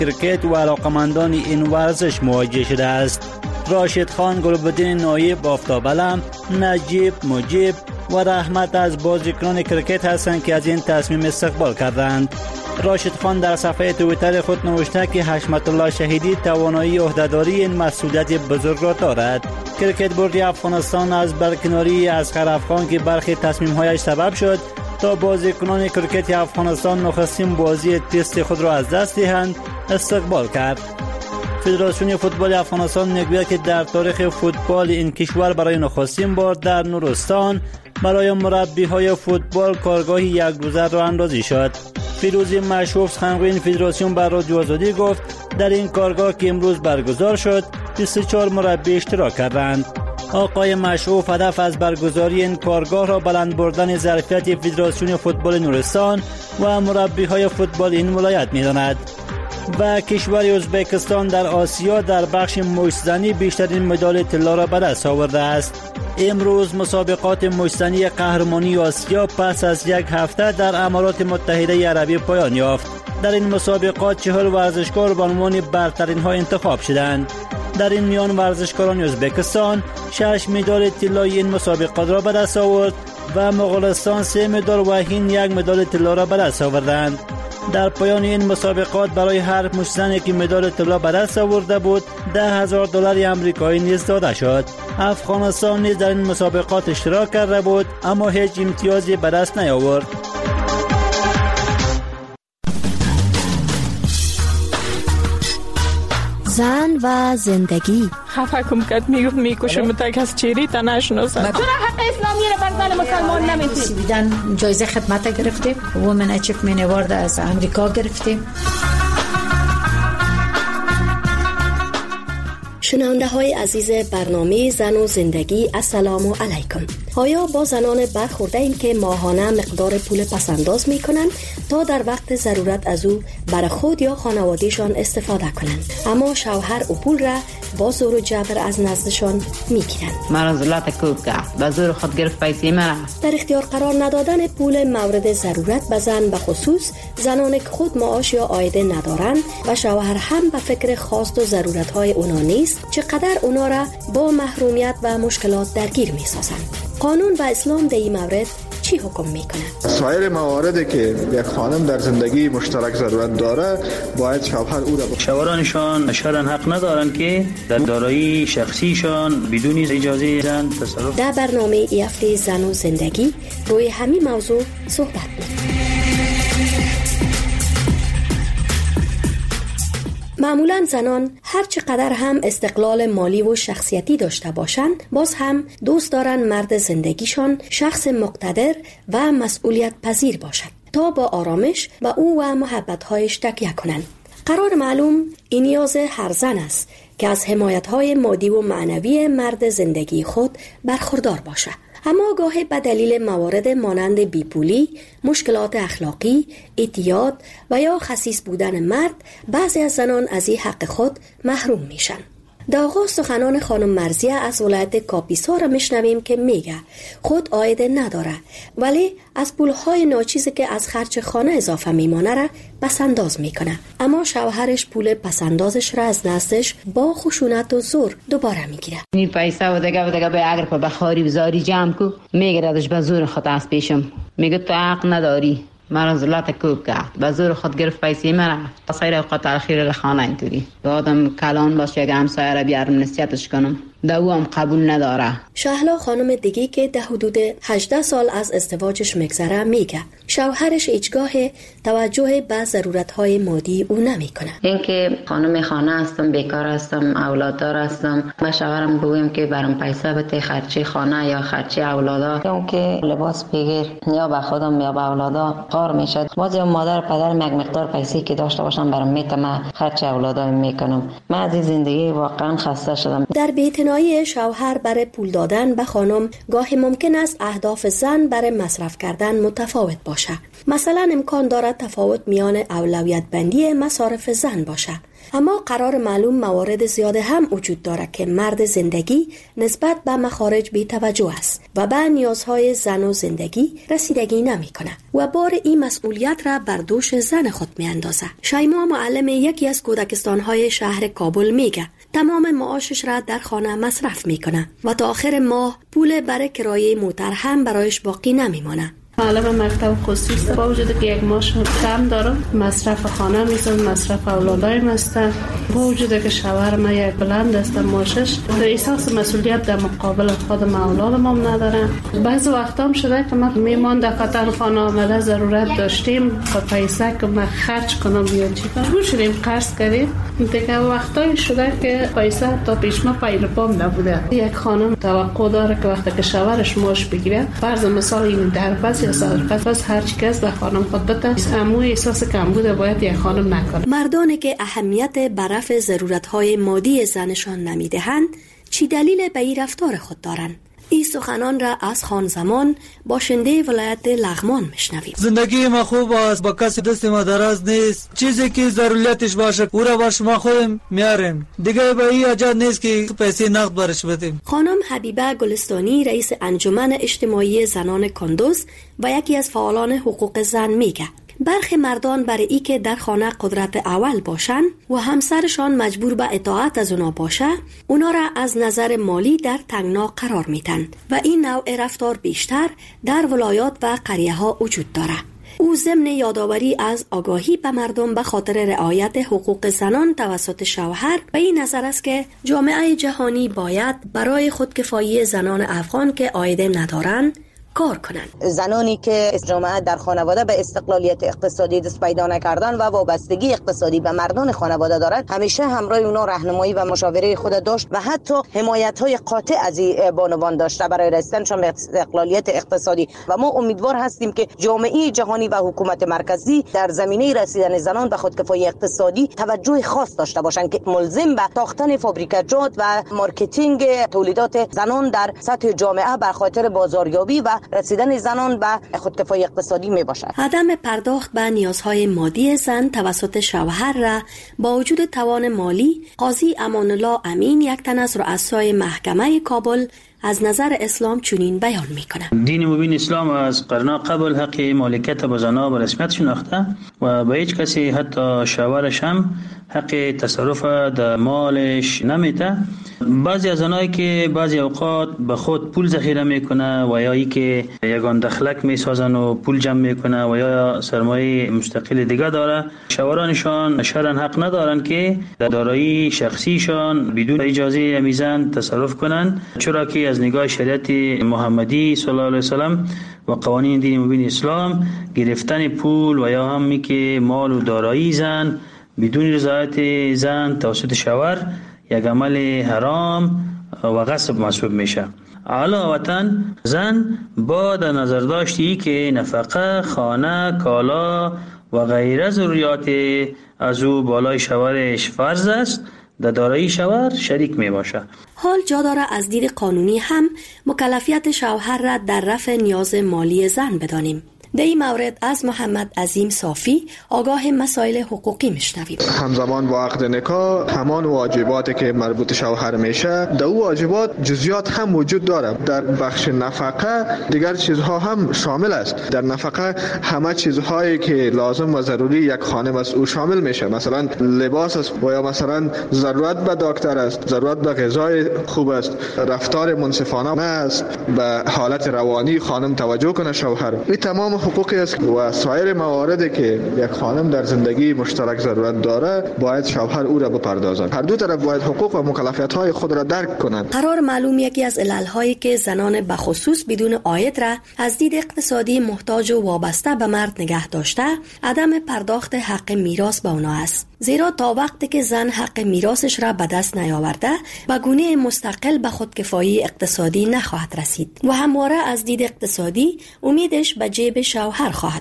کرکت و علاقمندان این ورزش مواجه شده است. راشد خان، گلبدین نایب، آفتاب علم، نجیب، مجیب و رحمت از بازیکنان کرکت هستند که از این تصمیم استقبال کردند. راشد خان در صفحه توییتر خود نوشته که حشمت الله شهیدی توانایی عهده‌داری این مسئولیت بزرگ را دارد. کرکت بورد افغانستان از برکناری اصغر افغان که برخی تصمیم‌هایش سبب شد تا بازیکنان کرکت افغانستان نخستین بازی تست خود را از دست دهند استقبال کرد. فدراسیون فوتبال افغانستان میگوید که در تاریخ فوتبال این کشور برای نخستین بار در نورستان برای مربی‌های فوتبال کارگاه یک روزه راه اندازی شد. فیروزی مشروف، سخنگوی فدراسیون، بر رادیو آزادی گفت در این کارگاه که امروز برگزار شد 24 مربی اشتراک کردند. آقای مشروف هدف از برگزاری این کارگاه را بلند بردن ظرفیت فدراسیون فوتبال نورستان و مربی‌های فوتبال این ولایت می‌داند. و کشور ازبکستان در آسیا در بخش مشت‌زنی بیشترین مدال طلا را به دست آورده است. امروز مسابقات مشت‌زنی قهرمانی آسیا پس از یک هفته در امارات متحده عربی پایان یافت. در این مسابقات 40 ورزشکار به عنوان برترین ها انتخاب شدند. در این میان ورزشکاران ازبکستان 6 مدال طلای این مسابقات را به دست آورد و مغولستان 3 مدال و هند 1 مدال طلا را به دست آوردند. در پایان این مسابقات برای هر مشت‌زنی که مدال طلا به دست آورده بود $10,000 آمریکایی نیز داده شد. افغانستان نیز در این مسابقات اشتراک کرده بود اما هیچ امتیازی به دست نیاورد. زن و زندگی. خفه کم کرد میگفت میکشم تا کس چیری تا نشناسم. چرا حق اسلامی را بر زن مسلمان نمیدید؟ دیدن جایزه خدمت گرفتیم، وومن اچیومنت اوارد از امریکا گرفتیم. شنونده های عزیز برنامه زن و زندگی، السلام علیکم. آیا با زنان برخورده ایم که ماهانه مقدار پول پسنداز می کنند تا در وقت ضرورت از او برای خود یا خانوادهشان استفاده کنند، اما شوهر او پول را با زور و جبر از نزدشان می گیرند؟ مرا زلات کوب کرد، به زور خود گرفت پیسه مرا. در اختیار قرار ندادن پول مورد ضرورت به زن، به خصوص زنانی که خود معاش یا عایده ندارند و شوهر هم به فکر خواست و ضرورت های اونا نیست، چقدر اونا را با محرومیت و مشکلات درگیر می سازند. قانون و اسلام در این مورد چی حکم میکنه؟ سایر مواردی که یک خانم در زندگی مشترک ضرورت داره باید شوهر او را شوهرانشان شرعاً حق ندارند که در دارایی شخصیشان بدون اجازه زن تصرف. در برنامه ای هفته زن و زندگی روی همین موضوع صحبت می‌کنیم. معمولاً زنان هر چقدر هم استقلال مالی و شخصیتی داشته باشند، باز هم دوست دارن مرد زندگیشان شخص مقتدر و مسئولیت پذیر باشد تا با آرامش و او و محبت‌هایش تکیه کنند. قرار معلوم این نیاز هر زن است که از حمایت‌های مادی و معنوی مرد زندگی خود برخوردار باشد. اما گاهی به دلیل موارد مانند بیپولی، مشکلات اخلاقی، اعتیاد و یا خسیس بودن مرد، بعضی از زنان از این حق خود محروم میشن. در آغاز سخنان خانم مرزیه از ولایت کاپیسا را میشنویم که میگه خود عایده نداره ولی از پولهای ناچیزی که از خرج خانه اضافه میمانه را پسنداز میکنه، اما شوهرش پول پسندازش را از نزدش با خشونت و زور دوباره میگیره. این پیسه و دیگه به اگر په بخاری بزاری جمع کو میگردش به زور خود از پیشم، میگه تو حق نداری. مرا زلات کوب کرد، به زور خود گرفت پیسه مرا. خیر اوقات اخیر لخانه اینطوری به آدم کلان باشه که همسایه را بیارم نصیحتش کنم، او هم قبول نداره. شهلا خانم دیگی که در حدود 18 سال از ازدواجش میگذره میگه شوهرش هیچگاه توجه به ضرورت‌های مادی او نمیکنه. اینکه خانم خانه هستم، بیکار هستم، اولاددار هستم، با شوهرم بگویم که برام پیسه بده خرچی خانه یا خرچی اولادا، اون که لباس بگیر یا به خودم یا به اولادا کار میشه. باز مادر پدر یک مقدار پیسه که داشته باشم برام میتم خرچ اولادا میکنم. من از زندگی واقعا خسته شدم. در بیت توانایی شوهر برای پول دادن به خانم گاهی ممکن است اهداف زن برای مصرف کردن متفاوت باشه. مثلا امکان دارد تفاوت میان اولویت بندی مصارف زن باشه. اما قرار معلوم موارد زیاده هم وجود دارد که مرد زندگی نسبت به مخارج بی توجه است و به نیازهای زن و زندگی رسیدگی نمی کنه و بار این مسئولیت را بر دوش زن خود می اندازه. شیما معلم یکی از کودکستانهای شهر کابل میگه تمام معاشش را در خانه مصرف میکنه و تا آخر ماه پول برای کرایه موتر هم برایش باقی نمیمانه. معلم مکتب خصوصی با وجود که یک ماش کم دارم، مصرف خانه میزم، مصرف اولادایم است، با وجود که شوهر ما یک بلند است ماشش، احساس مسئولیت در مقابل خودم اولادم هم ندارم. بعضی وقتا هم شده که من میمان در خاطر خانه آمده ضرورت داشتیم با پیسه که من خرج کنم یا چی کنم مجبور شدیم قرض کردیم. دیگه وقتایی شده که پیسه تا پیش ما پای پام نبوده. یک خانم توقع داره که وقتی که شوهرش ماش بگیره، فرض مثال این در پس هر چی کس به خانم خود بده، اما احساس کمبود باید یک خانم نکنه. مردانی که اهمیت به رفع ضرورت‌های مادی زنشان نمیدهند چی دلیل به این رفتار خود دارند؟ این سخنان را از خان زمان باشنده ولایت لغمان میشنویم. زندگی ما خوب است، با کسی دست ما دراز نیست، چیزی که ضرورتش باشه او را باش ما خودم میاریم، دیگه به این حاجت نیست که پیسه نقد برش بدیم. خانم حبیبه گلستانی رئیس انجمن اجتماعی زنان کندوز و یکی از فعالان حقوق زن میگه برخی مردان برای ای که در خانه قدرت اول باشن و همسرشان مجبور به اطاعت از اونا باشه، اونا را از نظر مالی در تنگنا قرار میتن و این نوع رفتار بیشتر در ولایات و قریه ها وجود داره. او ضمن یادآوری از آگاهی به مردم به خاطر رعایت حقوق زنان توسط شوهر و این نظر است که جامعه جهانی باید برای خودکفایی زنان افغان که عایده ندارند کار کنند. زنانی که جامعه در خانواده به استقلالیت اقتصادی دست پیدا نکردن و وابستگی اقتصادی به مردان خانواده دارند، همیشه همراه اونا راهنمایی و مشاوره خود داشت و حتی حمایت‌های قاطع از این بانوان داشته برای رسیدنشان به استقلالیت اقتصادی و ما امیدوار هستیم که جامعه جهانی و حکومت مرکزی در زمینه رسیدن زنان به خودکفایی اقتصادی توجه خاص داشته باشند که ملزم به ساختن فابریکاجات و مارکتینگ تولیدات زنان در سطح جامعه به خاطر بازاریابی و رسیدن زنان به خودکفایی اقتصادی می باشد. عدم پرداخت به نیازهای مادی زن توسط شوهر را با وجود توان مالی، قاضی امان الله امین یک تن از رؤسای محکمه کابل از نظر اسلام چنین بیان میکنه. دین مبین اسلام از قرن قبل حق مالکیت به زنها به رسمیت شناخته و به هیچ کسی حتی شوهرش هم حق تصرف در مالش نمیده. بعضی از زنایی که بعضی اوقات به خود پول ذخیره میکنه و یا ای که یگان دخلک میسازن و پول جمع میکنه و یا سرمایه مستقل دیگه داره، شوهرانشان شرعاً حق ندارن که در دارایی شخصیشان بدون اجازه امیزن تصرف کنن، چرا که از نگاه شریعت محمدی صلی الله علیه وسلم و قوانین دین مبین اسلام گرفتن پول و یا هم که مال و دارایی زن بدون رضایت زن توسط شوهر یک عمل حرام و غصب محسوب میشه. علاوه زن با در نظر داشتی که نفقه، خانه، کالا و غیره ضروریات از او بالای شوهرش فرض است، در دارایی شوهر شریک می باشه. حال جا داره از دید قانونی هم مکلفیت شوهر را در رفع نیاز مالی زن بدانیم. در این مورد از محمد عظیم صافی آگاه مسائل حقوقی میشنویم. همزمان با عقد نکاح همان واجباتی که مربوط شوهر میشه، در او واجبات جزئیات هم وجود داره. در بخش نفقه دیگر چیزها هم شامل است. در نفقه همه چیزهایی که لازم و ضروری یک خانم است او شامل میشه، مثلا لباس است و یا مثلا ضرورت به دکتر است، ضرورت به غذای خوب است، رفتار منصفانه است، به حالت روانی خانم توجه کنه شوهر. این تمام حقوقی است و سایر مواردی که یک خانم در زندگی مشترک ضرورت داره باید شوهر او را بپردازد. هر دو طرف باید حقوق و مکلفیت‌های خود را درک کنند. قرار معلوم یکی از علل‌هایی که زنان به خصوص بدون عاید را از دید اقتصادی محتاج و وابسته به مرد نگه داشته، عدم پرداخت حق میراث به آنها است. زیرا تا وقتی که زن حق میراثش را به دست نیاورده، به گونه مستقل به خودکفایی اقتصادی نخواهد رسید و همواره از دید اقتصادی امیدش به جیب شوهر خواهد بود.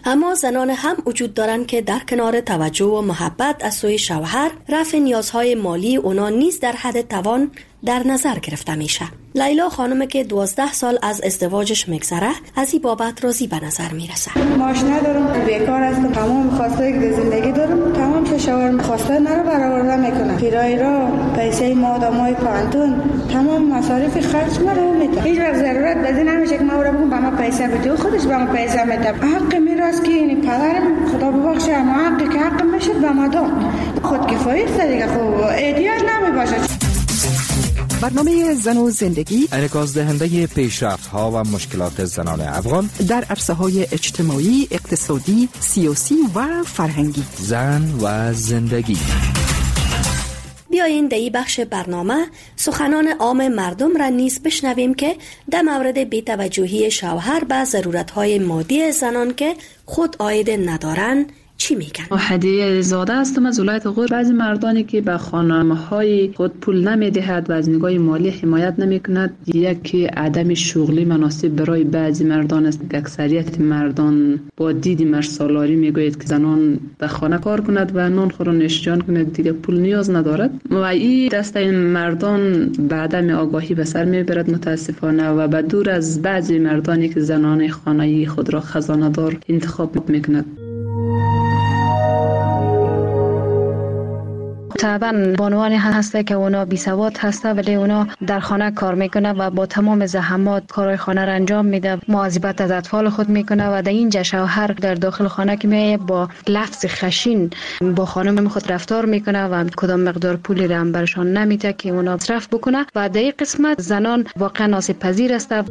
اما زنان هم وجود دارند که در کنار توجه و محبت از سوی شوهر، رفع نیازهای مالی اونا نیز در حد توان در نظر گرفته میشه. لیلا خانم که 12 سال از ازدواجش میگذره از این بابت راضی به نظر میرسه. معاش ندارم، بیکار هستم، تمام خواسته که زندگی دارم، تمام چه شوهرم خواسته نرو برآورده میکنه. کرایه را، پیسه مادامای پانتون، تمام مصارف خرج مرا میده. هیچ وقت ضرورت بدی نمیشه که ما رو بگم به ما پیسه بده، خودش به ما پیسه میده. حق میراث که این پدرم خدا ببخشه، اما حقی که حق میشه به ما داد. خود کفایت است دیگه، خب احتیاج نمیباشه. برنامه زن و زندگی انعکاس دهنده پیشرفت‌ها و مشکلات زنان افغان در عرصه‌های اجتماعی، اقتصادی، سیاسی و فرهنگی. زن و زندگی. بیایین در این بخش برنامه سخنان عام مردم را نیز بشنویم که در مورد بی‌توجهی شوهر به ضرورت‌های مادی زنان که خود عاید ندارند چی میگن؟ هدیه زاده هستم از ولایت غور. بعضی مردانی که به خانم‌های خود پول نمیدهد و از نگاه مالی حمایت نمیکند، یکی عدم شغلی مناسب برای بعضی مردان است. اکثریت مردان با دید مرسالاری میگوید که زنان به خانه کار کند و نان خور و نوش جان کند، دیگه پول نیاز ندارد و این دسته این مردان به عدم آگاهی به سر میبرد متاسفانه و به دور از بعضی مردانی که زنان خانه‌ای خود را خزانه دار انتخاب میکند. طبعا بانوانی هسته که اونا بی سواد هسته ولی اونا در خانه کار میکنه و با تمام زحمات کارهای خانه را انجام میده، مواظبت از اطفال خود میکنه و در اینجا شوهر در داخل خانه که میایه با لفظ خشین با خانم خود رفتار میکنه و کدام مقدار پولی را هم برشان نمیده که اونا مصرف بکنه و در این قسمت زنان واقعا آسیب پذیر هستند.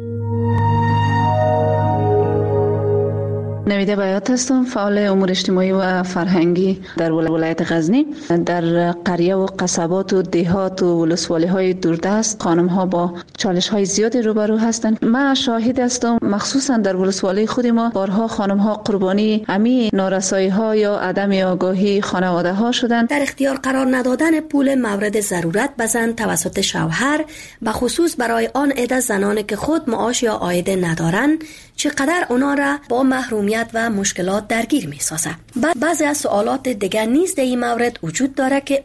نویده بیات هستم، فعال امور اجتماعی و فرهنگی در ولایت غزنی. در قریه و قصبات و دهات و ولسوالی های دوردست خانم ها با چالش های زیادی روبرو هستند. من شاهد هستم، مخصوصا در ولسوالی خود ما بارها خانم ها قربانی امی نارسایی ها یا عدم آگاهی خانواده ها شدند. در اختیار قرار ندادن پول مورد ضرورت به زن توسط شوهر، به خصوص برای آن عده زنانی که خود معاش یا عاید ندارند، چقدر اونا را با محرومیت و مشکلات درگیر می سازه. بعضی از سوالات دیگر نیز در این مورد وجود داره که